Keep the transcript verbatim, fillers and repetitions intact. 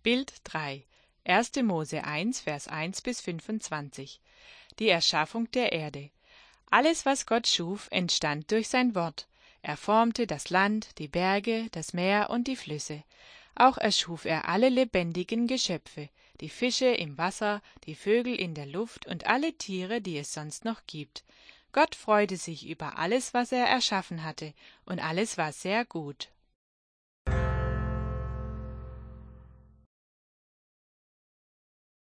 Bild drei. erste Mose eins, Vers eins bis fünfundzwanzig. Die Erschaffung der Erde. Alles, was Gott schuf, entstand durch sein Wort. Er formte das Land, die Berge, das Meer und die Flüsse. Auch erschuf er alle lebendigen Geschöpfe, die Fische im Wasser, die Vögel in der Luft und alle Tiere, die es sonst noch gibt. Gott freute sich über alles, was er erschaffen hatte, und alles war sehr gut.